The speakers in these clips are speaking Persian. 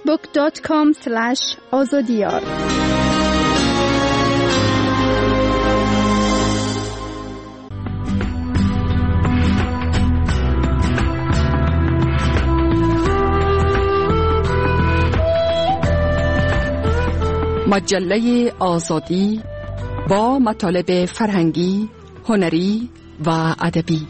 facebook.com/azadiyar. مجله آزادی با مطالب فرهنگی، هنری و ادبی.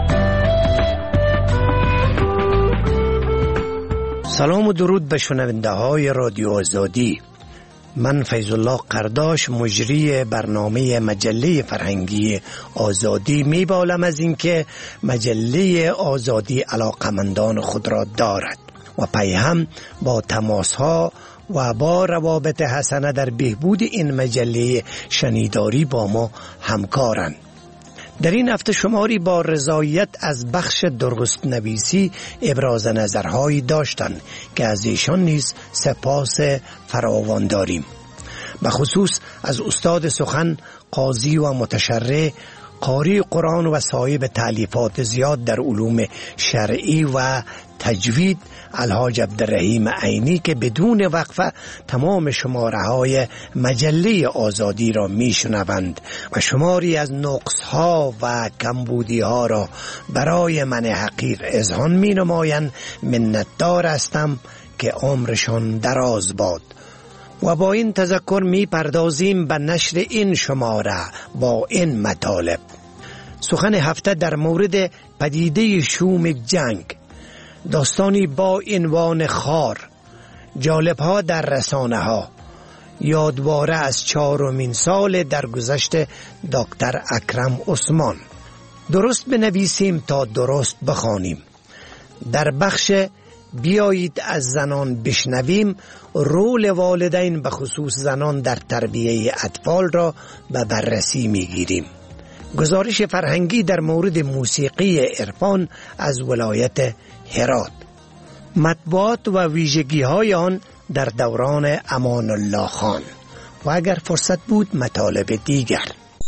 سلام و درود به شنونده های رادیو آزادی. من فیض الله قرداش، مجری برنامه مجله فرهنگی آزادی، میبالم از اینکه مجله آزادی علاقمندان خود را دارد و پیهم با تماس‌ها و با روابط حسنه در بهبود این مجله شنیداری با ما همکارند. در این هفته شماری با رضایت از بخش درست نویسی ابراز نظرهایی داشتند که از ایشان نیز سپاس فراوان داریم. به خصوص از استاد سخن، قاضی و متشرع، قاری قرآن و صاحب تالیفات زیاد در علوم شرعی و تجوید الحاج عبدالرحیم عینی که بدون وقفه تمام شماره های مجله آزادی را می شنوند و شماری از نقص ها و کمبودی ها را برای من حقیر اذعان می نمایند. منتدار هستم که عمرشان دراز باد. و با این تذکر می پردازیم به نشر این شماره با این مطالب. سخن هفته در مورد پدیده شوم جنگ، داستانی با عنوان خار، جالب‌ها در رسانه ها، یادواره از 4مین سال درگذشت دکتر اکرم عثمان. درست بنویسیم تا درست بخوانیم. در بخش بیایید از زنان بشنویم، رول والدین به خصوص زنان در تربیت اطفال را به بررسی میگیریم. گزارش فرهنگی در مورد موسیقی عرفان از ولایت هرات، مطبوعات و ویژگی های آن در دوران امان الله خان و اگر فرصت بود مطالب دیگر.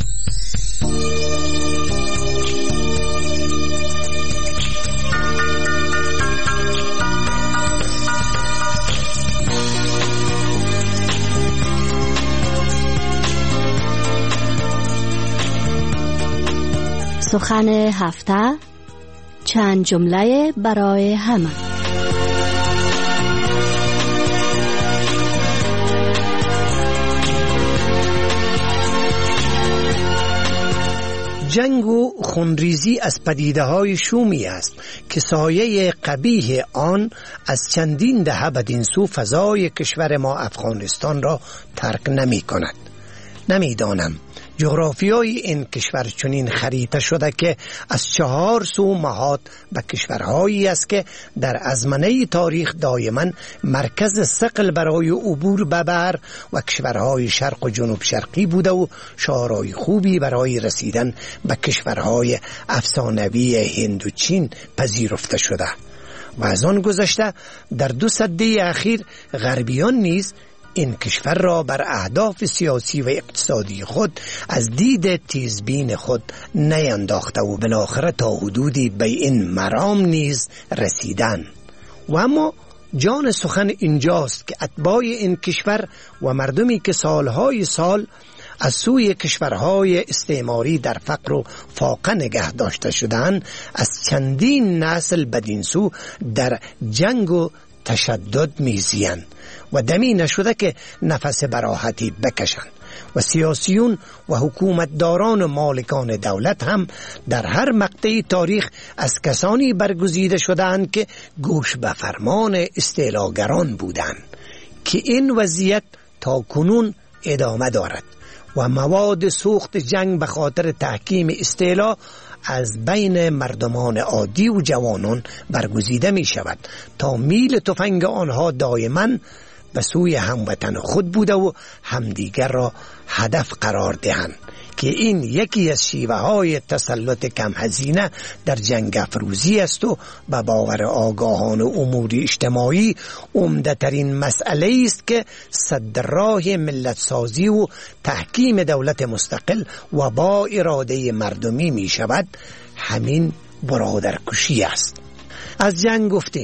سخن هفته، چند جمله برای همه. جنگ و خونریزی از پدیده‌های شومی است که سایه قبیح آن از چندین دهه بدین سو فضای کشور ما افغانستان را ترک نمی کند. نمیدانم جغرافیای این کشور چنین خریطه شده که از 4 سو محاط به کشورهایی است که در ازمنه تاریخ دائما مرکز ثقل برای عبور به بر و کشورهای شرق و جنوب شرقی بوده و شاهرای خوبی برای رسیدن به کشورهای افسانوی هند و چین پذیرفته شده و از آن گذشته در 2 سده اخیر غربیان نیز این کشور را بر اهداف سیاسی و اقتصادی خود از دید تیزبین خود نینداخته و بالاخره تا حدودی به این مرام نیز رسیدن. و اما جان سخن اینجاست که اتباع این کشور و مردمی که سالهای سال از سوی کشورهای استعماری در فقر و فاقه نگه داشته شدند، از چندین نسل بدین سو در جنگ و تشدد میزیند و دمی نشده که نفس براحتی بکشند و سیاسیون و حکومتداران و مالکان دولت هم در هر مقطع تاریخ از کسانی برگزیده شدند که گوش به فرمان استعلاگران بودند که این وضعیت تا کنون ادامه دارد و مواد سوخت جنگ به خاطر تحکیم استعلا از بین مردمان عادی و جوانان برگزیده می شود تا میل تفنگ آنها دائما به سوی هموطن خود بوده و همدیگر را هدف قرار دهند که این یکی از شیوه های تسلط کم هزینه در جنگ افروزی است و به باور آگاهان امور اجتماعی عمده ترین مسئله است که سد راه ملت سازی و تحکیم دولت مستقل و با اراده مردمی می شود همین برادرکشی است. از جنگ گفتیم،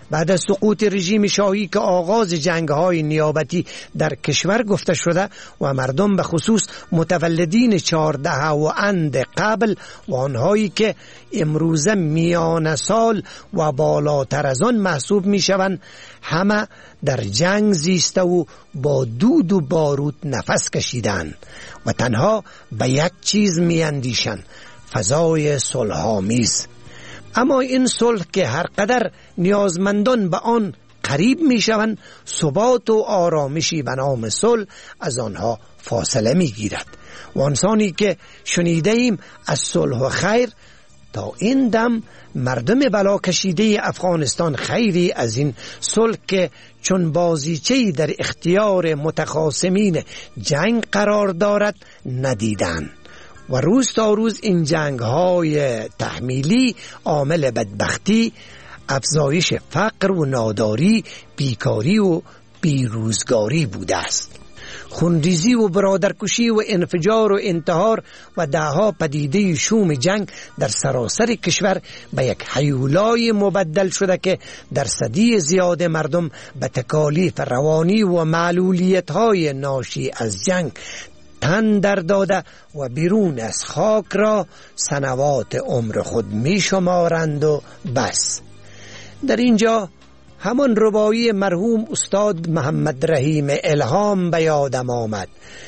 بعد از سقوط رژیم شاهی که آغاز جنگ‌های نیابتی در کشور گفته شده و مردم به خصوص متولدین 14 و اند قبل و آنهایی که امروزه میان سال و بالاتر از آن محسوب میشوند همه در جنگ زیسته و با دود و بارود نفس کشیدند و تنها به یک چیز میاندیشند: فضای صلح‌آمیز. اما این صلح که هر قدر نیازمندان به آن قریب می شوند، ثبات و آرامشی به نام صلح از آنها فاصله می گیرد و انسانی که شنیده ایم از صلح و خیر، تا این دم مردم بلا کشیده افغانستان خیری از این صلح که چون بازیچه‌ای در اختیار متخاصمین جنگ قرار دارد ندیدند و روز تا روز این جنگ‌های تحمیلی عامل بدبختی، افزایش فقر و ناداری، بیکاری و بیروزگاری بوده است. خونریزی و برادرکشی و انفجار و انتحار و دهها پدیده شوم جنگ در سراسر کشور به یک هیولای مبدل شده که درصدی زیاد مردم به تکالیف روانی و معلولیت‌های ناشی از جنگ تن در داده و بیرون از خاک را سنوات عمر خود می شمارند و بس. در اینجا همان ربایی مرحوم استاد محمد رحیم الهام به یادم آمد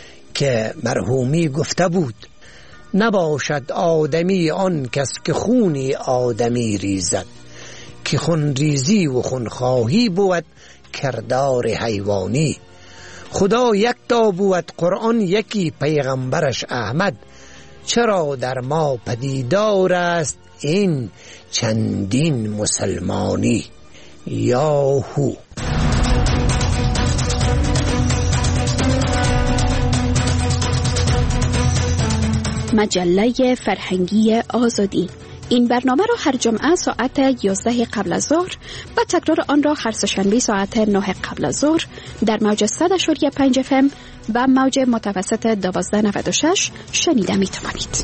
که مرحومی گفته بود: نباشد آدمی آن کس که خونی آدمی ریزد، که خون ریزی و خونخواهی بود کردار حیوانی. خدا یک تا بود، قرآن یکی، پیغمبرش احمد. چرا در ما پدیدار است این چندین مسلمانی؟ یاهو. مجله فرهنگی آزادی. این برنامه را هر جمعه ساعت 11 قبل از ظهر و تکرار آن را هر سه‌شنبه ساعت 9 قبل از ظهر در موج 100.5 FM و موج متوسط 1296 شنیده می توانید.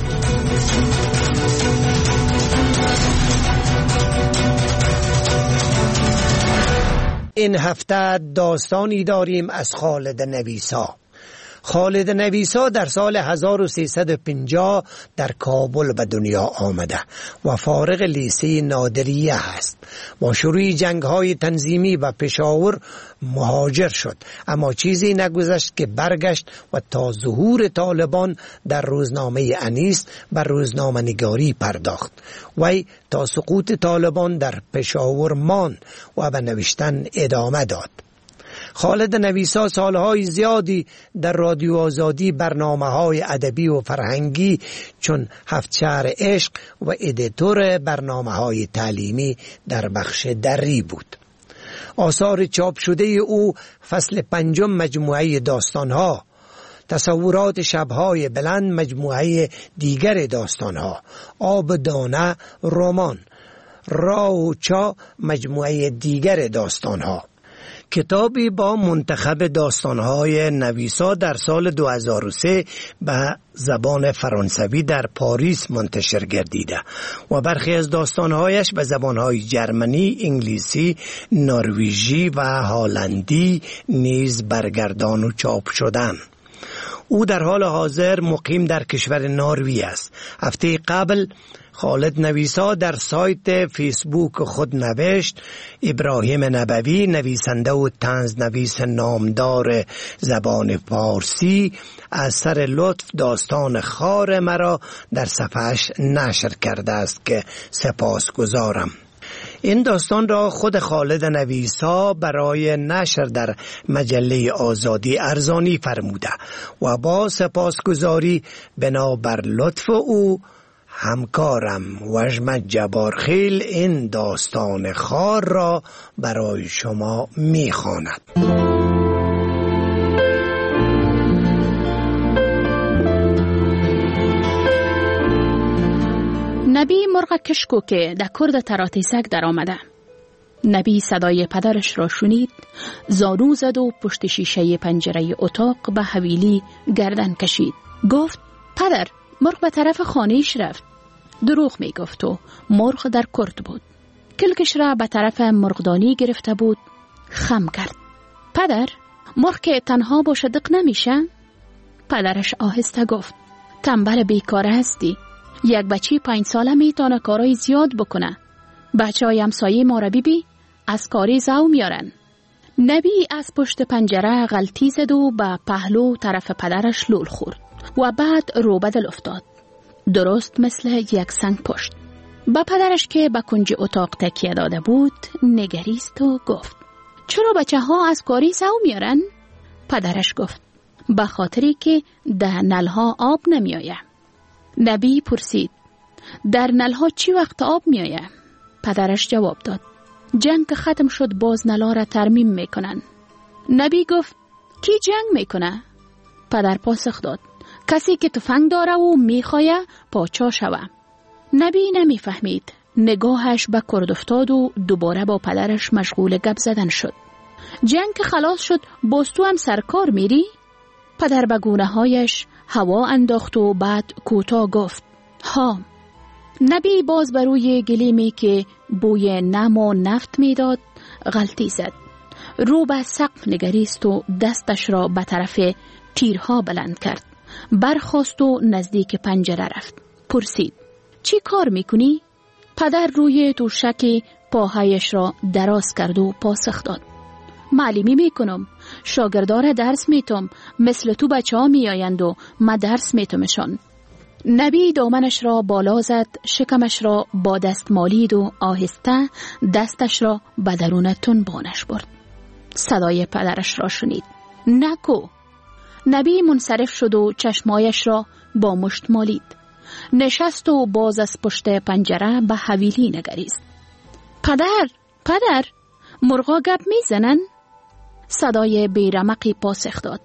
این هفته داستانی داریم از خالد نویسا. خالد نویسا در سال 1350 در کابل به دنیا آمده و فارغ لیسه نادریه است. با شروع جنگ‌های تنظیمی به پشاور مهاجر شد، اما چیزی نگذشت که برگشت و تا ظهور طالبان در روزنامه انیس بر روزنامه نگاری پرداخت. وی تا سقوط طالبان در پشاور ماند و به نوشتن ادامه داد. خالد نویسا سالهای زیادی در رادیو آزادی برنامه‌های ادبی و فرهنگی چون هفت شهر عشق و ادیتور برنامه‌های تعلیمی در بخش دری بود. آثار چاپ شده او فصل 5 مجموعه داستان‌ها، تصورات شب‌های بلند مجموعه دیگر داستان‌ها، آب دانه رمان، راه و چا مجموعه دیگر داستان‌ها. کتابی با منتخب داستان‌های نویسا در سال 2003 به زبان فرانسوی در پاریس منتشر گردیده و برخی از داستان‌هایش به زبان‌های جرمنی، انگلیسی، نروژی و هلندی نیز برگردان و چاپ شدند. او در حال حاضر مقیم در کشور نروژ است. هفته قبل خالد نویسا در سایت فیسبوک خود نوشت: ابراهیم نبوی، نویسنده و طنز نویس نامدار زبان فارسی، از سر لطف داستان خار مرا در صفحه‌اش نشر کرده است که سپاسگزارم. این داستان را خود خالد نویسا برای نشر در مجله آزادی ارزانی فرموده و با سپاسگزاری بنابر لطف او همکارم وژمت جبارخیل این داستان خار را برای شما می‌خواند. نبی مرغ کشکوکه در کرد تراتیسک در آمده. نبی صدای پدرش را شنید، زانو زد و پشت شیشه پنجره اتاق به حویلی گردن کشید. گفت: پدر، مرغ به طرف خانه‌اش رفت. دروغ می گفت و مرغ در کرد بود. کلکش را به طرف مرغدانی گرفته بود. خم کرد. پدر، مرغ که تنها باشه دق نمیشه؟ پدرش آهسته گفت تنبل بیکار هستی. یک بچی 5 ساله میتونه کارای زیاد بکنه. بچه های همسایه ما را بیبی از کاری زو میارن. نبی از پشت پنجره غلطی زد و به پهلو طرف پدرش لول خورد و بعد رو بدل افتاد. درست مثل یک سنگ پشت. با پدرش که به کنج اتاق تکیه داده بود نگریست و گفت چرا بچه ها از کاری زو میارن؟ پدرش گفت به خاطری که در نلها آب نمیآیه. نبی پرسید در نلها چی وقت آب میآیه؟ پدرش جواب داد جنگ که ختم شد باز نلا را ترمیم میکنن. نبی گفت کی جنگ میکنه؟ پدر پاسخ داد کسی که تفنگ داره و میخواه پاچا شوه. نبی نمیفهمید. نگاهش به کرد افتاد و دوباره با پدرش مشغول گپ زدن شد. جنگ که خلاص شد باز تو هم سرکار میری؟ پدر به گونه هایش هوا انداخت و بعد کوتاه گفت ها. نبی باز بروی گلیمی که بوی نم و نفت میداد غلطی زد. رو به سقف نگریست و دستش را به طرف تیرها بلند کرد. برخاست و نزدیک پنجره رفت. پرسید چی کار میکنی؟ پدر روی توشک پاهایش را دراز کرد و پاسخ داد معلمی میکنم. شاگردار درس میتم. مثل تو بچه ها میآیند و ما درس میتمشان. نبی دامنش را بالا زد، شکمش را با دست مالید و آهسته دستش را به درون تنبانش برد. صدای پدرش را شنید. نکو. نبی منصرف شد و چشمایش را با مشت مالید. نشست و باز از پشت پنجره به حویلی نگریست. پدر، مرغا گپ میزنن؟ صدای بیرمقی پاسخ داد.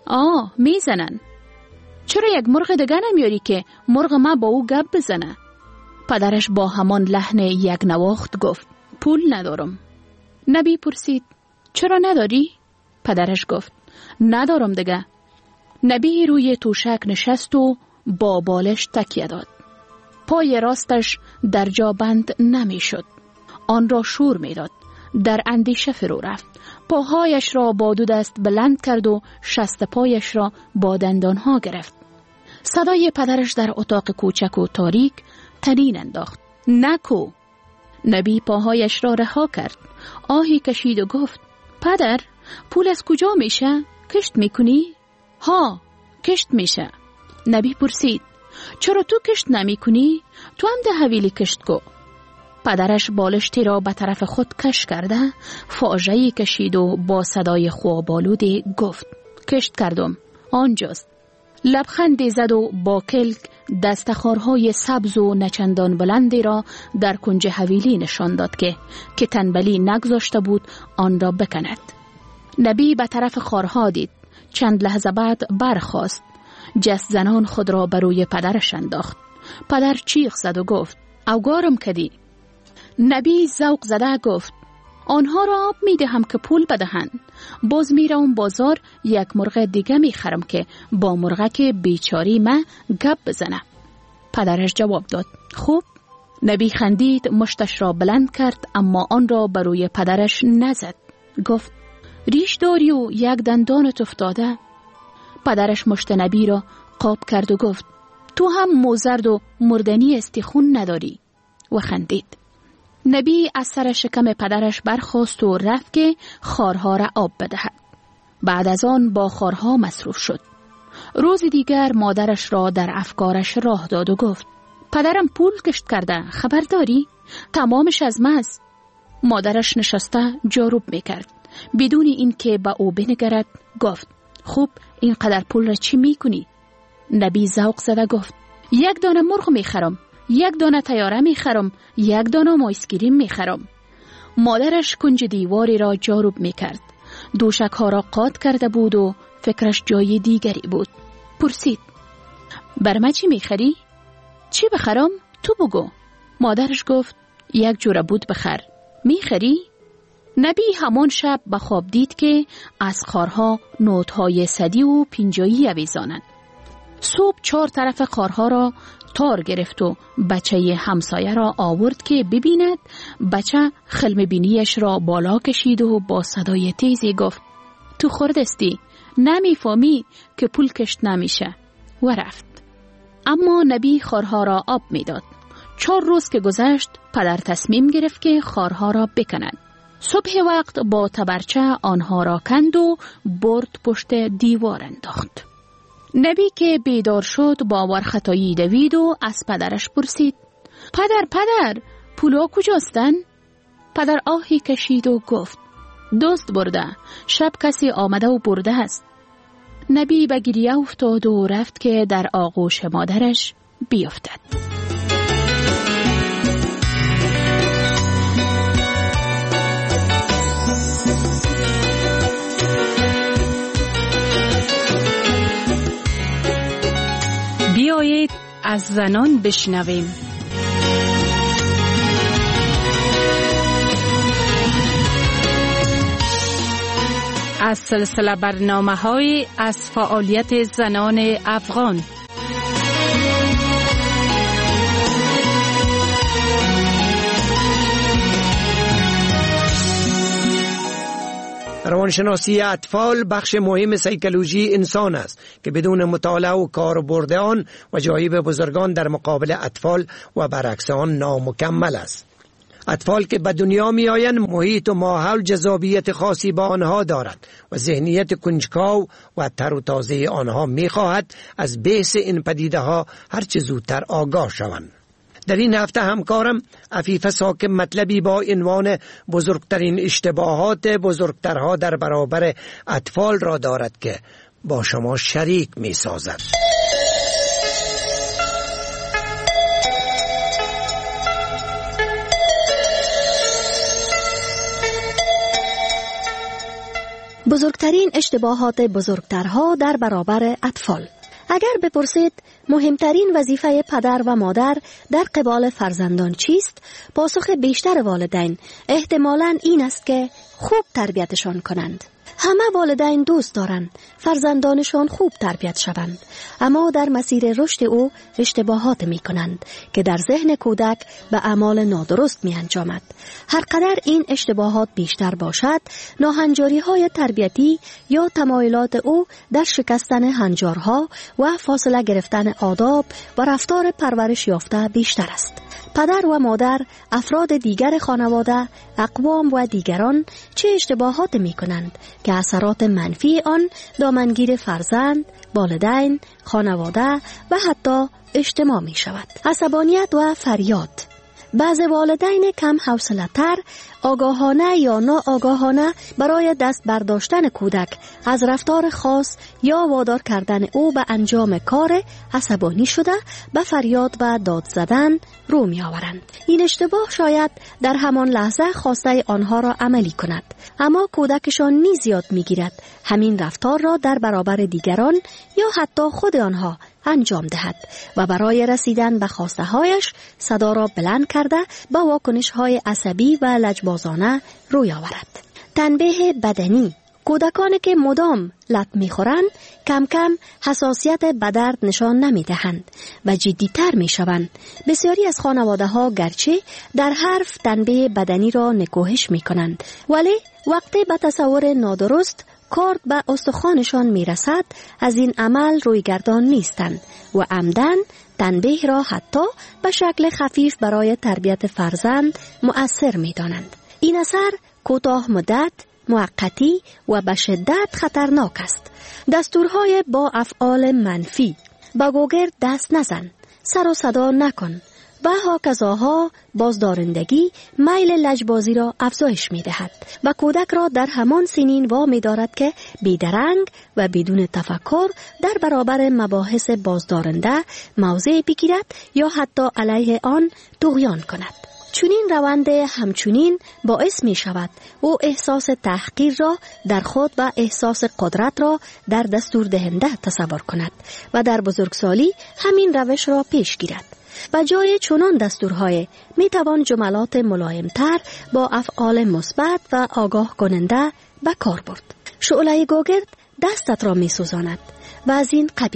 میزنن. چرا یک مرغ دیگه نمیاری که مرغ ما با او گپ بزنه؟ پدرش با همان لحن یک نواخت گفت پول ندارم. نبی پرسید چرا نداری؟ پدرش گفت ندارم دیگه. نبی روی توشک نشست و با بالش تکیه داد. پای راستش در جا بند نمی شد. آن را شور می داد. در اندیشه فرو رفت. پاهایش را با 2 دست بلند کرد و شست پایش را با دندانها گرفت. صدای پدرش در اتاق کوچک و تاریک طنین انداخت. نکو. نبی پاهایش را رها کرد. آهی کشید و گفت پدر، پول از کجا میشه؟ کشت میکنی؟ ها، کشت میشه. نبی پرسید چرا تو کشت نمی کنی؟ تو هم ده حویلی کشت کو. پدرش بالشتی را به طرف خود کش کرده فاجعه‌ای کشید و با صدای خوابالودی گفت کشت کردم، آنجاست. لبخندی زد و با کلک دستخوارهای سبز و نچندان بلندی را در کنج حویلی نشان داد که تنبلی نگذاشته بود آن را بکند. نبی به طرف خارها دید. چند لحظه بعد برخاست. جست زنان خود را بر روی پدرش انداخت. پدر چیخ زد و گفت اوگارم کدی. نبی ذوق زده گفت آنها را آب میدهم که پول بدهند. باز میرم بازار یک مرغ دیگه میخرم که با مرغک بیچاری من گپ بزنه. پدرش جواب داد خوب. نبی خندید، مشتش را بلند کرد اما آن را بر روی پدرش نزد. گفت ریش داری و یک دندانت افتاده. پدرش مشت نبی را قاب کرد و گفت تو هم موزرد و مردنی استخون نداری و خندید. نبی از سر شکم پدرش برخاست و رفت که خارها را آب بدهد. بعد از آن با خارها مصروف شد. روز دیگر مادرش را در افکارش راه داد و گفت پدرم پول کشت کرده، خبر داری؟ تمامش از ماست. مادرش نشسته جاروب میکرد. بدون این که به او بنگرد گفت خوب این قدر پول را چی میکنی؟ نبی ذوق زده گفت 1 دانه مرغ میخرم، 1 دانه طیاره میخرم، 1 دانه مایسکریم میخرم. مادرش کنج دیواری را جاروب میکرد. دوشک ها را قاط کرده بود و فکرش جای دیگری بود. پرسید بر من چی میخری؟ چی بخرم؟ تو بگو. مادرش گفت 1 جوره بود بخر. میخری؟ نبی همان شب به خواب دید که از خارها نوت‌های صدی و پینجایی آویزانند. صبح 4 طرف خارها را تار گرفت و بچه همسایه را آورد که ببیند. بچه خلم بینیش را بالا کشید و با صدای تیزی گفت تو خردستی، نمیفهمی که پول کشت نمیشه، و رفت. اما نبی خارها را آب میداد. 4 روز که گذشت پدر تصمیم گرفت که خارها را بکند. صبح وقت با تبرچه آنها را کند و برد پشت دیوار انداخت. نبی که بیدار شد باور خطایی دوید و از پدرش پرسید پدر پولا کجاستن؟ پدر آهی کشید و گفت دزد برده، شب کسی آمده و برده است. نبی به گریه افتاد و رفت که در آغوش مادرش بیفتد. بیایید از زنان بشنویم. از سلسله برنامه‌های از فعالیت زنان افغان. روانشناسی اطفال بخش مهم سیکولوژی انسان است که بدون مطالعه و کاربرد آن وجایب بزرگان در مقابل اطفال و برعکس آن نامکمل است. اطفال که به دنیا می آیند محیط و ماحول جذابیت خاصی با آنها دارد و ذهنیت کنجکاو و تر و تازه آنها می خواهد از بیس این پدیده ها هرچه زودتر آگاه شوند. در این هفته همکارم عفیفه ساکن مطلبی با عنوان بزرگترین اشتباهات بزرگترها در برابر اطفال را دارد که با شما شریک می سازد. بزرگترین اشتباهات بزرگترها در برابر اطفال. اگر بپرسید مهمترین وظیفه پدر و مادر در قبال فرزندان چیست؟ پاسخ بیشتر والدین احتمالاً این است که خوب تربیتشان کنند. همه والدین دوست دارند فرزندانشان خوب تربیت شوند، اما در مسیر رشد او اشتباهات می کنند که در ذهن کودک به اعمال نادرست می انجامد. هر قدر این اشتباهات بیشتر باشد، ناهنجاری های تربیتی یا تمایلات او در شکستن هنجارها و فاصله گرفتن آداب و رفتار پرورش یافته بیشتر است. پدر و مادر، افراد دیگر خانواده، اقوام و دیگران چه اشتباهات می کنند که اثرات منفی آن دامنگیر فرزند، والدین، خانواده و حتی اجتماع می شود. عصبانیت و فریاد. بعض والدین کم حوصله‌تر آگاهانه یا ناآگاهانه برای دست برداشتن کودک از رفتار خاص یا وادار کردن او به انجام کار عصبانی شده به فریاد و داد زدن رو می آورند. این اشتباه شاید در همان لحظه خواسته آنها را عملی کند، اما کودکشان نیز یاد می گیرد همین رفتار را در برابر دیگران یا حتی خود آنها انجام دهد و برای رسیدن به خواسته هایش صدا را بلند کرده به واکنش های عصبی و لجبازانه روی آورد. تنبیه بدنی. کودکانی که مدام لط می‌خورند کم کم حساسیت به درد نشان نمی‌دهند و جدی‌تر می‌شوند. بسیاری از خانواده‌ها گرچه در حرف تنبیه بدنی را نکوهش می‌کنند، ولی وقتی به تصور نادرست کارد به استخوانشان میرسد از این عمل رویگردان نیستند و عمدن تنبیه را حتی به شکل خفیف برای تربیت فرزند مؤثر می‌دانند. این اثر کوتاه مدت، موقتی و به شدت خطرناک است. دستورهای با افعال منفی: با گوگرد دست نزن، سر و صدا نکن و هاکذاها بازدارندگی میل لجبازی را افزایش می دهد و کودک را در همان سنین وامی دارد که بیدرنگ و بدون تفکر در برابر مباحث بازدارنده موضع بگیرد یا حتی علیه آن طغیان کند. چنین روند همچنین باعث می شود او احساس تحقیر را در خود و احساس قدرت را در دستور دهنده تصور کند و در بزرگسالی همین روش را پیش گیرد. و جای چنان دستورهای می توان جملات ملایمتر با افعال مثبت و آگاه کننده به کار برد. شعله گوگرد دستت را می سوزاند و از این قبیل.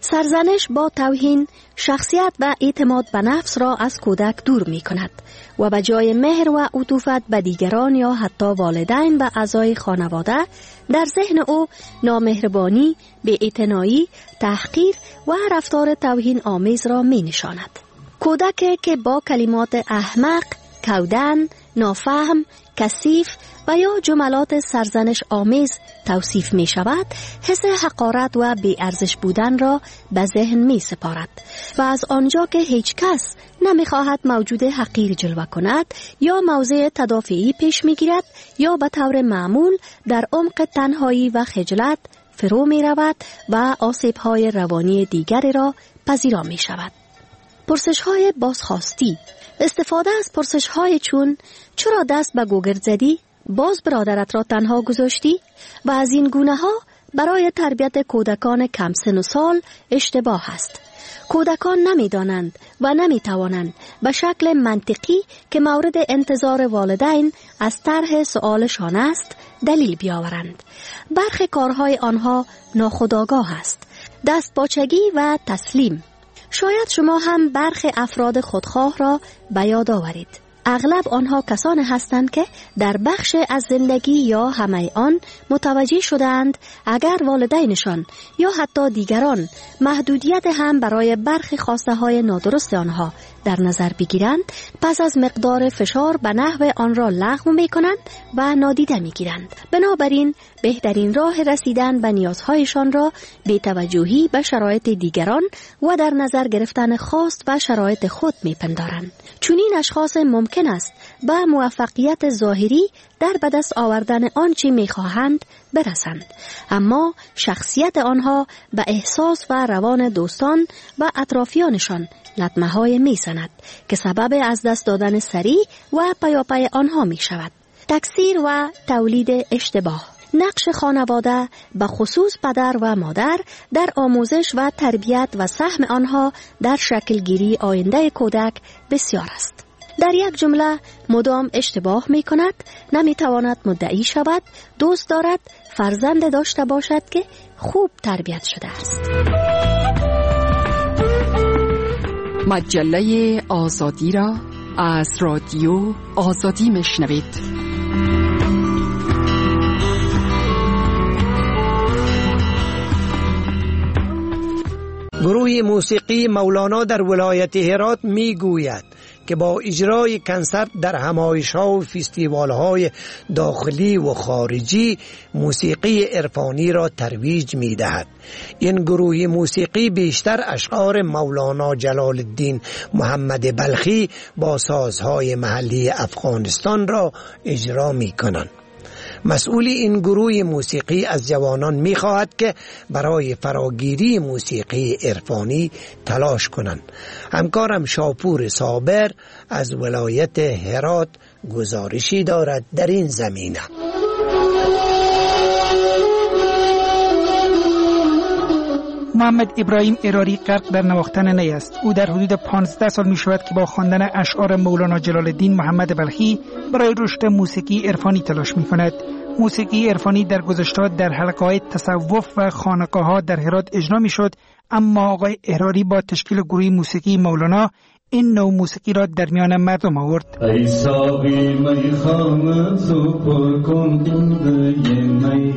سرزنش با توهین شخصیت و اعتماد به نفس را از کودک دور می کند و به جای مهر و عطوفت به دیگران یا حتی والدین و اعضای خانواده، در ذهن او نامهربانی، بی‌اعتنایی، تحقیر و رفتار توهین آمیز را می نشاند. کودکی که با کلمات احمق، کودن، نافهم، کثیف و یا جملات سرزنش آمیز توصیف می شود، حس حقارت و بی‌ارزش بودن را به ذهن می سپارد و از آنجا که هیچ کس نمی خواهد موجود حقیر جلوه کند یا موضع تدافعی پیش می گیرد یا به طور معمول در عمق تنهایی و خجلت فرو می رود و آسیب‌های روانی دیگری را پذیرا می شود. پرسش‌های بازخواستی: استفاده از پرسش‌های چون چرا دست به گوگل زدی؟ باز برادرت را تنها گذاشتی؟ و از این گونه ها برای تربیت کودکان کم سن و سال اشتباه است. کودکان نمی دانند و نمی توانند به شکل منطقی که مورد انتظار والدین از طرح سؤالشان است دلیل بیاورند. برخی کارهای آنها ناخودآگاه است. دستپاچگی و تسلیم. شاید شما هم برخی افراد خودخواه را به یاد آورید. اغلب آنها کسانی هستند که در بخش از زندگی یا همه آن متوجه شدند اگر والدینشان یا حتی دیگران محدودیت هم برای برخی خواسته های نادرست آنها در نظر بگیرند، پس از مقدار فشار به نحو آن را لغو می کنند و نادیده می گیرند. بنابراین بهترین راه رسیدن به نیازهایشان را بی توجهی به شرایط دیگران و در نظر گرفتن خواست و شرایط خود می پندارند. چون این اشخاص ممکن است به موفقیت ظاهری در به دست آوردن آنچه می خواهند برسند، اما شخصیت آنها به احساس و روان دوستان و اطرافیانشان لطمه های می زند که سبب از دست دادن سریع و پیاپی آنها می شود. تکثیر و تولید اشتباه. نقش خانواده به خصوص پدر و مادر در آموزش و تربیت و سهم آنها در شکلگیری آینده کودک بسیار است. در یک جمله مدام اشتباه می کند، نمی تواند مدعی شود، دوست دارد فرزند داشته باشد که خوب تربیت شده است. مجله آزادی را از رادیو آزادی میشنوید. گروه موسیقی مولانا در ولایت هرات می گوید که با اجرای کنسرت در همایش‌ها و فستیوال‌های داخلی و خارجی موسیقی عرفانی را ترویج می‌دهد. این گروه موسیقی بیشتر اشعار مولانا جلال الدین محمد بلخی با سازهای محلی افغانستان را اجرا می‌کنند. مسئول این گروه موسیقی از جوانان می‌خواهد که برای فراگیری موسیقی عرفانی تلاش کنند. همکارم شاپور صابر از ولایت هرات گزارشی دارد در این زمینه. محمد ابراهیم اراری غرق در نواختن نی است. او در حدود 15 سال می شود که با خواندن اشعار مولانا جلال الدین محمد بلخی برای رشد موسیقی عرفانی تلاش می کند. موسیقی عرفانی در گذشته در حلقه‌های تصوف و خانقاه‌ها در هرات اجرا می شد، اما آقای اراری با تشکیل گروه موسیقی مولانا این نوع موسیقی را در میان مردم آورد. ای ساقی می خام تو پر کن دود می.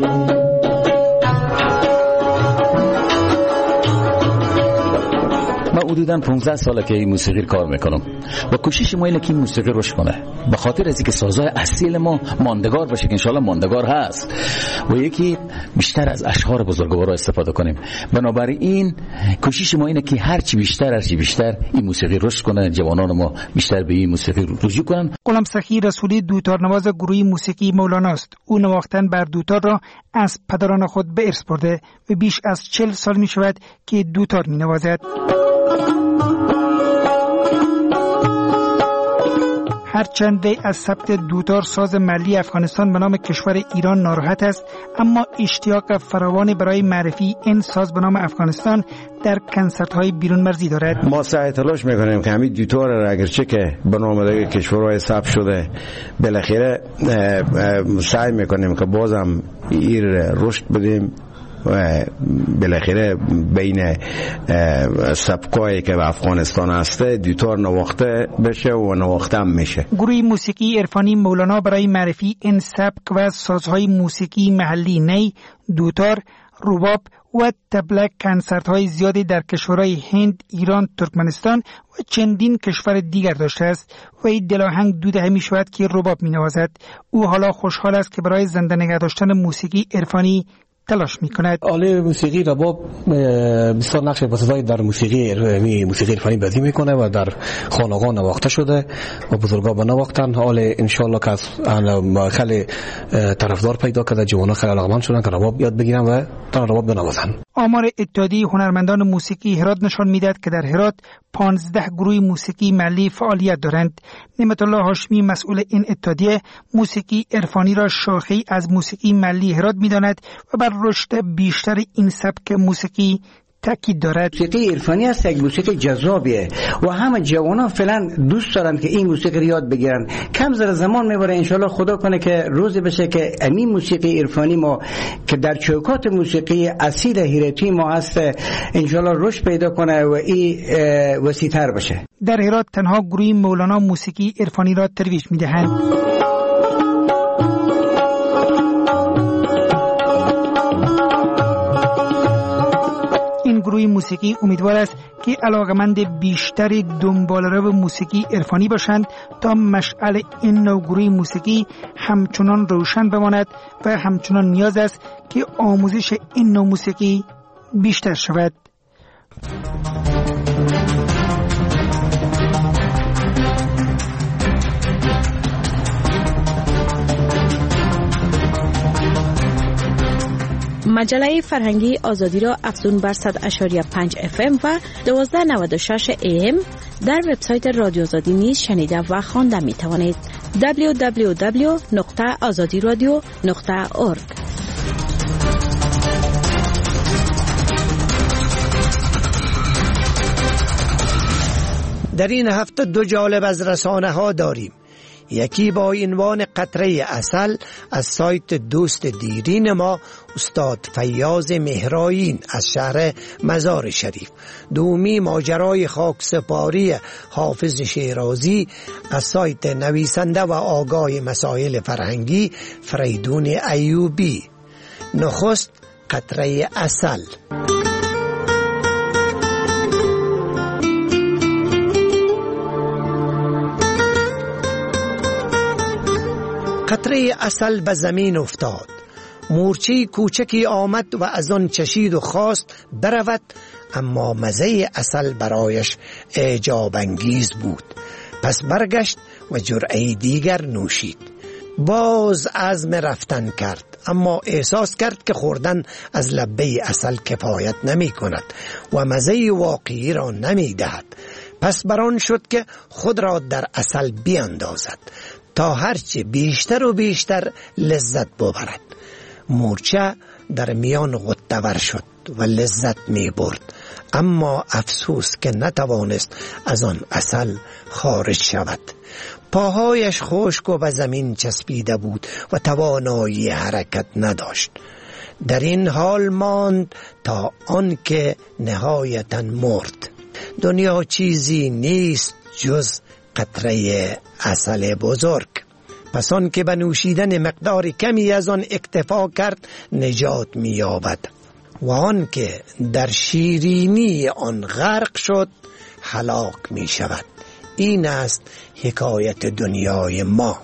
من حدوداً 15 ساله که این موسیقی کار میکنم و کوشش ما اینه که این موسیقی رشد کنه، به خاطر از اینکه سازهای اصیل ما ماندگار باشه که انشالله ماندگار هست و یکی بیشتر از اشعار بزرگوارا استفاده کنیم. بنابراین کوشش ما اینه که هرچی بیشتر این موسیقی رشد کنه، جوانان ما بیشتر به این موسیقی رجوع کنن. غلام سخی رسولی دوتارنواز گروه موسیقی مولانا است. او نواختن بر دوتار را از پدران خود به ارث برده و بیش از 40 سال می شود که دوتار می نوازد. هرچند از ثبت دوتار ساز ملی افغانستان به نام کشور ایران ناراحت است، اما اشتیاق فراوان برای معرفی این ساز به نام افغانستان در کنسرت‌های بیرون مرزی دارد. ما سعی تلاش می‌کنیم که همین دوتار را اگرچه که به نام دیگه کشورهای ثبت شده بالاخره سعی می‌کنیم که بازم این رشد بدیم و بالاخره بین سبکایی که به افغانستان هسته دیطور نواخته بشه و نواخته هم میشه. گروه موسیقی عرفانی مولانا برای معرفی این سبک و سازهای موسیقی محلی نی، دوتار، رباب و تبلک کنسرت‌های زیادی در کشورهای هند، ایران، ترکمنستان و چندین کشور دیگر داشته است و این دلاهنگ دو دهه می‌شود که رباب می‌نوازد. او حالا خوشحال است که برای زنده نگه داشتن موسیقی عرفانی تلاش می‌کند. آله موسیقی رباب بسیار نقش بسیاری در موسیقی عرفانی بازی می‌کنه و در خانقاه نواخته شده و بزرگا به نواختن. حالا ان شاء الله که خیلی طرفدار پیدا کرده، جوانان خیلی علاقمند شدن که رباب یاد بگیرن و تا رباب بنوازن. آمار اتحادیه هنرمندان موسیقی هرات نشان می‌دهد که در هرات 15 گروه موسیقی محلی فعالیت دارند. نعمت الله هاشمی مسئول این اتحادیه موسیقی عرفانی را شاخه‌ای از موسیقی محلی هرات می‌داند و بر رشد بیشتر این سبک موسیقی تاکید دارد. موسیقی عرفانی است، یک موسیقی جذابیه و همه جوانان فعلا دوست دارن که این موسیقی رو یاد بگیرن. کم زمان میبره، انشالله خدا کنه که روزی بشه که این موسیقی عرفانی ما که در چوکات موسیقی اصیل هراتی ما هست انشالله رشد پیدا کنه و این وسیع‌تر بشه. در هرات تنها گروه مولانا موسیقی عرفانی را ترویج میدهند. گروه موسیقی امیدوار است که علاقمند بیشتری دنباله‌رو موسیقی عرفانی باشند تا مشعل این نوع گروه موسیقی همچنان روشن بماند و همچنان نیاز است که آموزش این نوع موسیقی بیشتر شود. مجله فرهنگی آزادی را افزون بر 100.5 FM و 1296 AM در وبسایت رادیو آزادی نیز شنیده و خوانده می توانید. www.azadiradio.org. در این هفته دو جالب از رسانه ها داریم. یکی با عنوان قطره عسل از سایت دوست دیرین ما استاد فیاض مهرائین از شهر مزار شریف. دومی ماجرای خاکسپاری حافظ شیرازی از سایت نویسنده و آگاه مسائل فرهنگی فریدون ایوبی. نخست قطره عسل. قطره عسل به زمین افتاد. مورچه کوچکی آمد و از آن چشید و خواست برود، اما مزه عسل برایش اعجاب انگیز بود. پس برگشت و جرعه دیگر نوشید. باز عزم رفتن کرد، اما احساس کرد که خوردن از لبه عسل کفایت نمی کند و مزه واقعی را نمی دهد. پس بران شد که خود را در عسل بیاندازد تا هرچه بیشتر و بیشتر لذت ببرد. مورچه در میان غطه‌ور شد و لذت می برد، اما افسوس که نتوانست از آن عسل خارج شود. پاهایش خشک و به زمین چسبیده بود و توانایی حرکت نداشت. در این حال ماند تا آنکه نهایتاً مرد. دنیا چیزی نیست جز قطره عسل بزرگ. پس آن که به نوشیدن مقدار کمی از آن اکتفا کرد نجات می‌یابد و آن که در شیرینی آن غرق شد هلاک می شود. این است حکایت دنیای ما.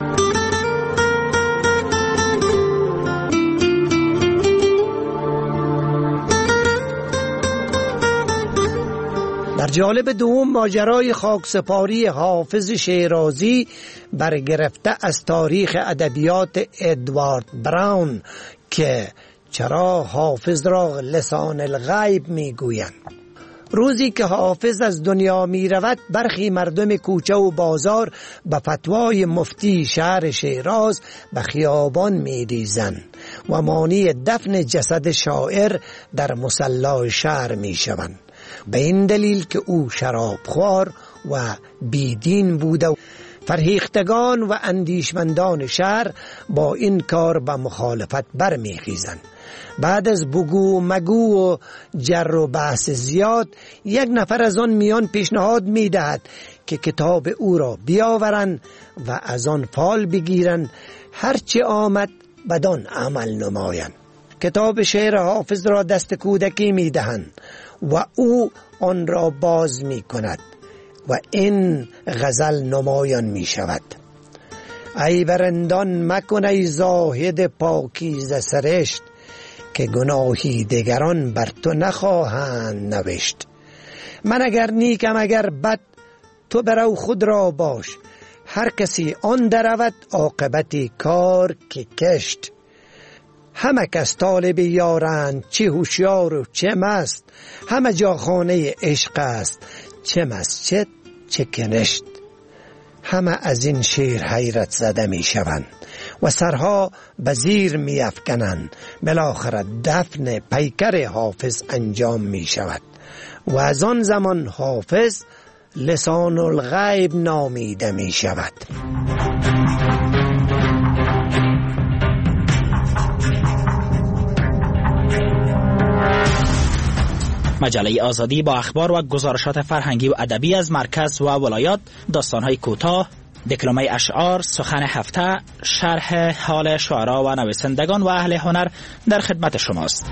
در جالب دوم ماجرای خاکسپاری حافظ شیرازی برگرفته از تاریخ ادبیات ادوارد براون که چرا حافظ را لسان الغیب میگویند. روزی که حافظ از دنیا می رود برخی مردم کوچه و بازار به فتوای مفتی شهر شیراز به خیابان می ریزند و مانی دفن جسد شاعر در مصلی شهر می شوند، به این دلیل که او شرابخوار و بیدین بوده. فرهیختگان و اندیشمندان شهر با این کار به مخالفت برمیخیزند. بعد از بگو مگو و جر و بحث زیاد یک نفر از آن میان پیشنهاد میدهد که کتاب او را بیاورند و از آن فال بگیرند، هرچه آمد بدان عمل نمایند. کتاب شعر حافظ را دست کودکی میدهند و او آن را باز می کند و این غزل نمایان می شود: ای برندان مکن ای زاهد پاکیزه سرشت، که گناهی دگران بر تو نخواهند نوشت. من اگر نیکم اگر بد تو برو خود را باش، هر کسی آن درود عاقبتی کار که کشت. همه کس طالب یارند، چه هوشیار و چه مست، همه جا خانه عشق است، چه مسجد چه کنشت. همه از این شعر حیرت زده می شوند و سرها به زیر می افکنند. بالاخره دفن پیکر حافظ انجام می شود و از آن زمان حافظ لسان الغیب نامیده می شود. مجله آزادی با اخبار و گزارشات فرهنگی و ادبی از مرکز و ولایات، داستان‌های کوتاه، دکلمه اشعار، سخن هفته، شرح حال شعرا و نویسندگان و اهل هنر در خدمت شماست.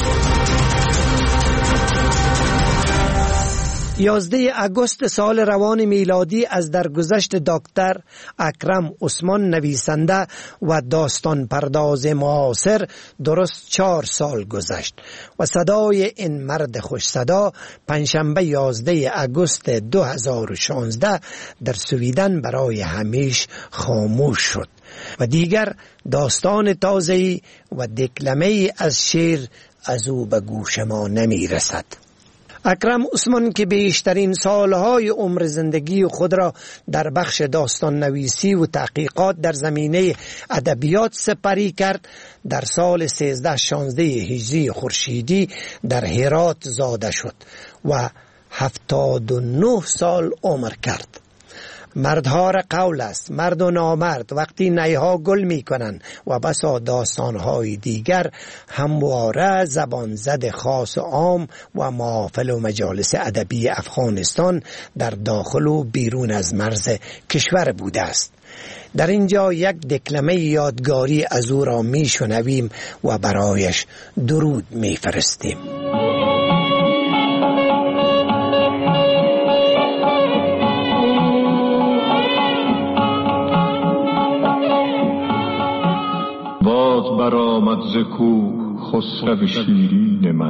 11 اگست سال روان میلادی از درگذشت دکتر اکرم عثمان نویسنده و داستان پرداز معاصر درست 4 سال گذشت و صدای این مرد خوش صدا پنجشنبه 11 اگست 2016 در سویدن برای همیشه خاموش شد و دیگر داستان تازه‌ای و دکلمه‌ای از شعر از او به گوش ما نمی رسد. اکرم عثمان که بیشترین سالهای عمر زندگی خود را در بخش داستان نویسی و تحقیقات در زمینه ادبیات سپری کرد، در سال 1316 هجری خورشیدی در هرات زاده شد و 79 سال عمر کرد. مردها را قول است، مرد و نامرد وقتی نیها گل می کنند و بسا داستانهای دیگر همواره زبان زد خاص و عام و محافل و مجالس ادبی افغانستان در داخل و بیرون از مرز کشور بوده است. در اینجا یک دکلمه یادگاری از او را می شنویم و برایش درود می فرستیم. برآمد ز کوه خسرو شیرین من،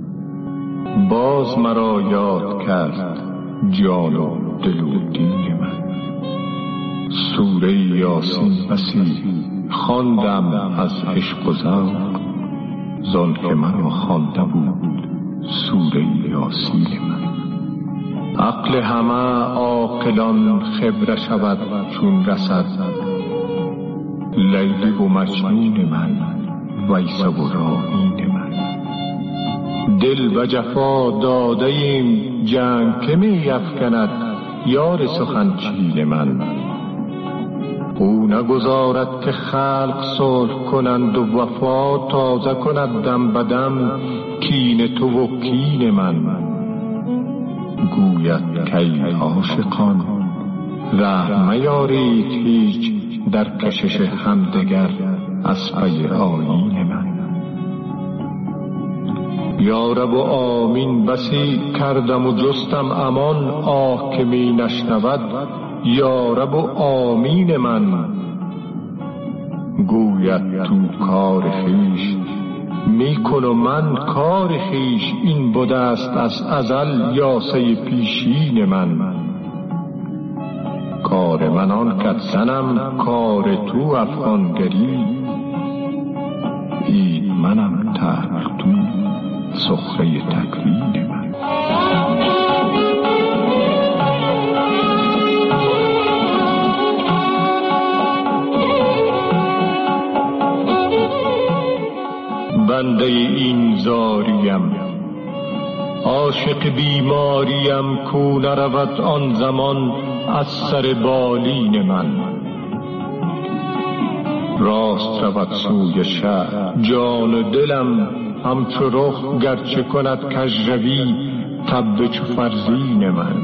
باز مرا یاد کرد جان و دل و دین من. سوره یاسین بسی خواندم از عشق و ذوق، زان که مرا خوانده بود سوره یاسین من. عقل همه عاقلان خبره شود چون رسد، لیلی و مجنون من ویس و راهین من. دل و جفا داده ایم جنگ که می افکند یار سخنچین من. او نگذارد که خلق صلح کنند و وفا تازه کند دم بدم کین تو و کین من. گوید کی عاشقان رحم یارید هیچ، در کشش همدگر اسبه آیین من. یا رب و آمین بسی کردم و جستم امان، آه که می نشنود یا رب و آمین من. گوید تو کار خیش می کن و من کار خیش، این بوده است از ازل یاسه پیشین من. کار من آن کت زنم کار تو افغانگری، اید منم تحق تو سخره تکوین من. بنده این زاریم عاشق بیماریم، کو نرود آن زمان از سر بالین من. راست رود سوی شهر. جان و دلم همچو رخ گرچه کند کژروی، تب چو فرزین من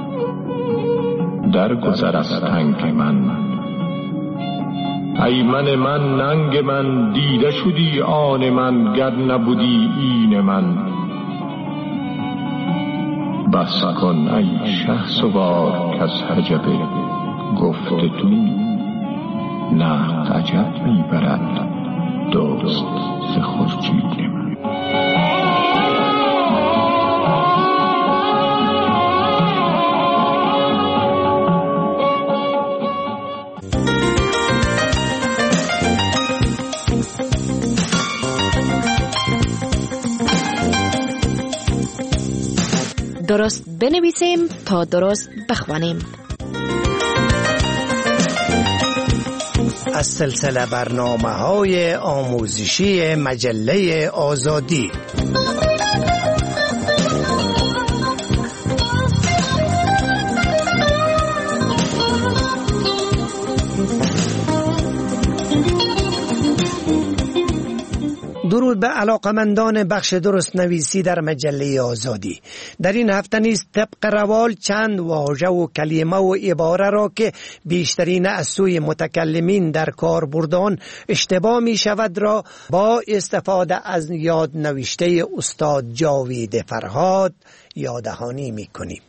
در گذر از تنگ من. ایمن من ننگ من، دیده شدی آن من، گر نبودی این من. بس کن ای شهسوار کز حجب گفت تو، نقد عجب میبرد دوست ز خورشید من. درست بنویسیم تا درست بخوانیم. از سلسله برنامه‌های آموزشی مجله آزادی. درود به علاقمندان بخش درست نویسی در مجله آزادی. در این هفته نیز طبق روال چند واژه و کلمه و عباره را که بیشترین از سوی متکلمین در کار بردان اشتباه می شود را با استفاده از یاد نوشته استاد جاوید فرهاد یاددهانی می کنیم.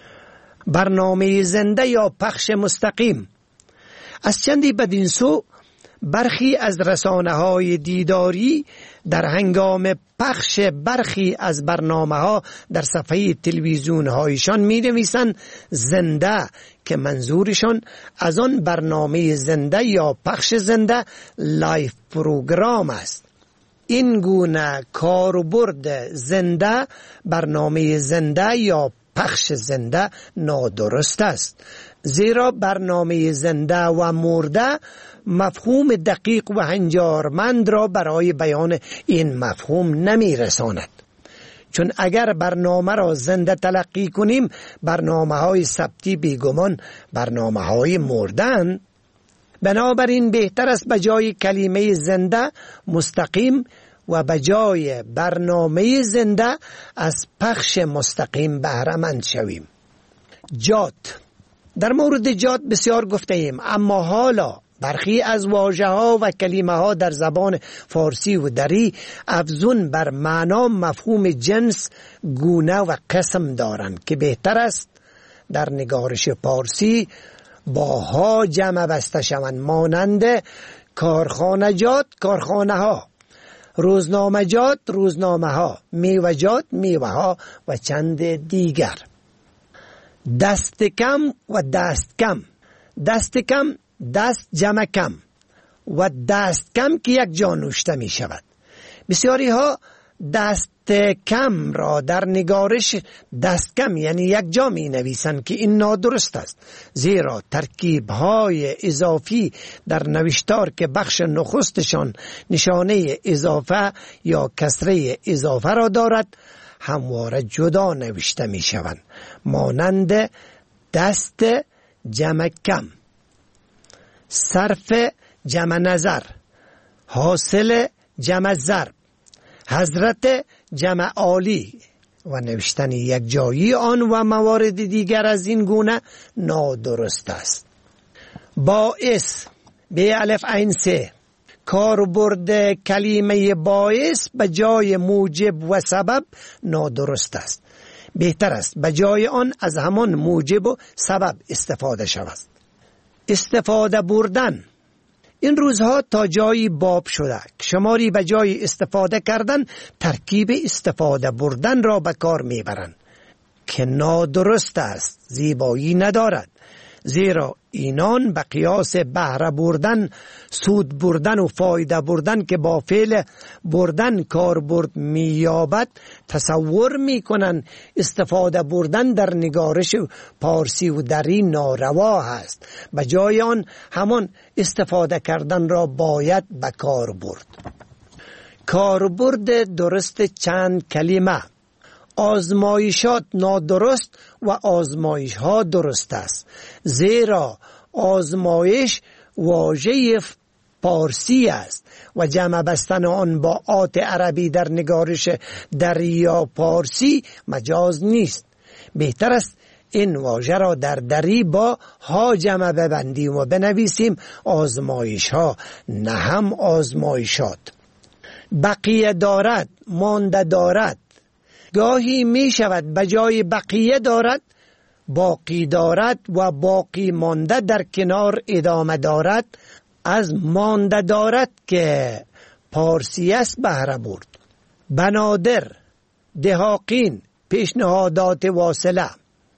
برنامه زنده یا پخش مستقیم. از چندی بدین سو برخی از رسانه‌های دیداری در هنگام پخش برخی از برنامه‌ها در صفحه تلویزیون‌هایشان می‌نویسند زنده، که منظورشان از آن برنامه زنده یا پخش زنده لایف پروگرام است. این گونه کاربرد زنده، برنامه زنده یا پخش زنده نادرست است، زیرا برنامه زنده و مرده مفهوم دقیق و هنجارمند را برای بیان این مفهوم نمی رساند. چون اگر برنامه را زنده تلقی کنیم، برنامه های ثبتی بیگمان برنامه های مردن. بنابراین بهتر است به جای کلمه زنده مستقیم و به جای برنامه زنده از پخش مستقیم بهره مند شویم. جات. در مورد جات بسیار گفته ایم، اما حالا برخی از واژه ها و کلمه ها در زبان فارسی و دری افزون بر معنا مفهوم جنس، گونه و قسم دارند که بهتر است در نگارش پارسی با ها جمع بسته شوند، مانند کارخانجات کارخانه ها، روزنامجات روزنامه ها، میوه‌جات میوه ها و چند دیگر. دست کم و دست کم. دست کم دست جمع کم و دست کم که یک جا نوشته می شود. بسیاری ها دست کم را در نگارش دست کم یعنی یک جا می نویسند که این نادرست است، زیرا ترکیب های اضافی در نوشتار که بخش نخستشان نشانه اضافه یا کسره اضافه را دارد همواره جدا نوشته می شوند، مانند دست جمع کم، صرف جمع نظر، حاصل جمع ضرب، حضرت جمع عالی و نوشتن یک جایی آن و موارد دیگر از این گونه نادرست است. باعث به الف عین سه. کاربرد کلمه باعث به جای موجب و سبب نادرست است. بهتر است به جای آن از همان موجب و سبب استفاده شود. استفاده بردن. این روزها تا جایی باب شده که شماری به جای استفاده کردن ترکیب استفاده بردن را به کار میبرند که نادرست است، زیبایی ندارد، زیرا اینان به قیاس بهره بردن، سود بردن و فایده بردن که با فعل بردن کاربرد می‌یابد تصور می‌کنند استفاده بردن در نگارش پارسی و دری ناروا است. به جای آن همان استفاده کردن را باید به کار برد. کاربرد درست چند کلمه. آزمایشات نادرست و آزمایش ها درست است، زیرا آزمایش واژه پارسی است و جمع بستن آن با آت عربی در نگارش دری یا پارسی مجاز نیست. بهتر است این واژه را در دری با ها جمع ببندیم و بنویسیم آزمایش ها، نه هم آزمایشات. بقیه دارد، مانده دارد. گاهی می شود بجای بقیه دارد باقی دارد و باقی مانده در کنار ادامه دارد از مانده دارد که پارسی است بهره برد. بنادر، دهاقین، پیشنهادات واصله.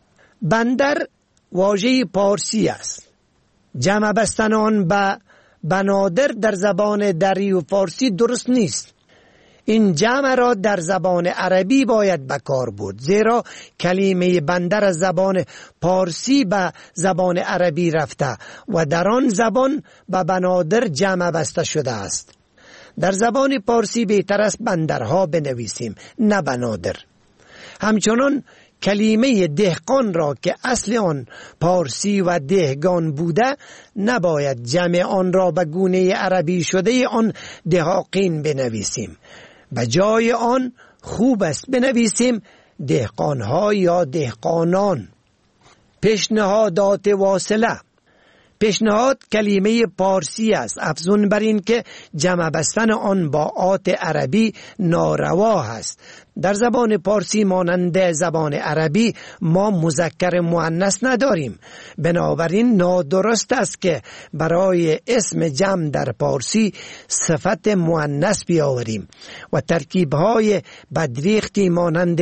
بندر واژه پارسی است. جمع بستن آن به بنادر در زبان دری و فارسی درست نیست. این جمع را در زبان عربی باید به کار برد، زیرا کلمه بندر از زبان پارسی به زبان عربی رفته و در آن زبان به بنادر جمع بسته شده است. در زبان پارسی بهتر است بندرها بنویسیم، نه بنادر. همچنان کلمه دهقان را که اصل آن پارسی و دهگان بوده نباید جمع آن را به گونه عربی شده آن دهاقین بنویسیم. به جای آن خوب است بنویسیم دهقانها یا دهقانان. پیشنهادات واصله. پیشنهاد کلمه پارسی است، افزون بر این که جمع بستن آن با آت عربی ناروا است. در زبان پارسی مانند زبان عربی ما مذکر مؤنث نداریم، بنابراین نادرست است که برای اسم جمع در پارسی صفت مؤنث بیاوریم و ترکیب‌های بدریختی مانند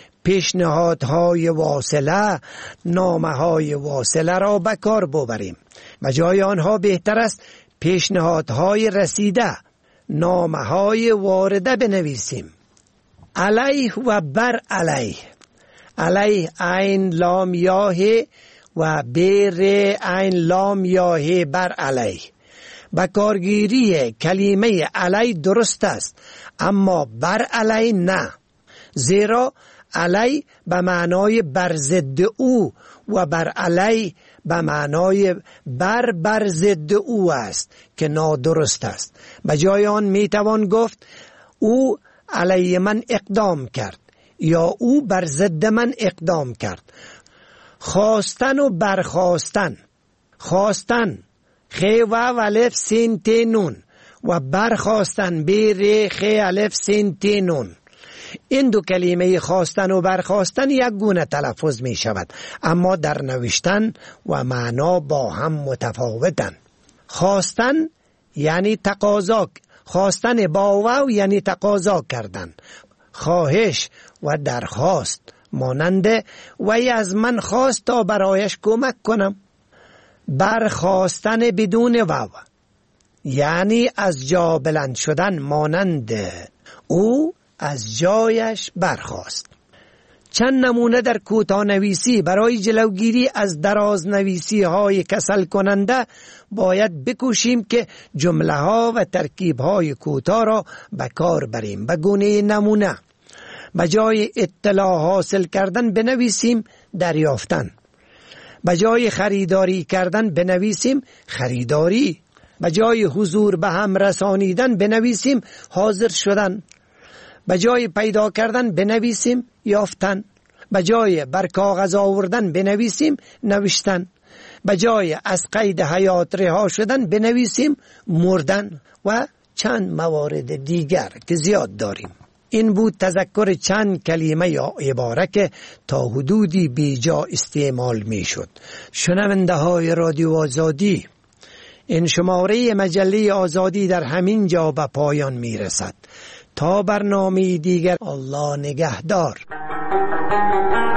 پیشنهادهای واصله، نامه‌های واصله را به کار ببریم. و جای آنها بهتر است پیشنهادهای رسیده، نامه‌های وارده بنویسیم. علیه و بر علیه. علیه عین لام یاه و بر عین لام یاه بر علیه. با کارگیری کلمه علی درست است، اما بر علی نه، زیرا علی به معنای بر ضد او و بر علی به معنای بر ضد او است که نادرست است. به جای آن می توان گفت او علی من اقدام کرد یا او بر ضد من اقدام کرد. خواستن و برخواستن. خواستن خ و الف سین ت نون و برخواستن ب ر خ الف سین ت نون. این دو کلمه خواستن و برخواستن یک گونه تلفظ می شود، اما در نوشتن و معنا با هم متفاوتن. خواستن یعنی تقاضا، خواستن با واو یعنی تقاضا کردن. خواهش و درخواست مانند وی از من خواست تا برایش کمک کنم. برخواستن بدون واو یعنی از جا بلند شدن مانند او از جایش برخاست. چند نمونه در کوتاه نویسی برای جلوگیری از دراز نویسی های کسل کننده باید بکوشیم که جمله ها و ترکیب های کوتاه را به کار بریم. به گونه نمونه به جای اطلاع حاصل کردن بنویسیم دریافتن. به جای خریداری کردن بنویسیم خریداری. به جای حضور به هم رسانیدن بنویسیم حاضر شدن. به جای پیدا کردن بنویسیم یافتن. به جای بر کاغذ آوردن بنویسیم نوشتن. به جای از قید حیات رها شدن بنویسیم مردن و چند موارد دیگر که زیاد داریم. این بود تذکر چند کلمه یا عبارت که تا حدودی بیجا استعمال می شد. شنونده های رادیو آزادی، این شماره مجله آزادی در همین جا به پایان می رسد. تا برنامه دیگر الله نگهدار.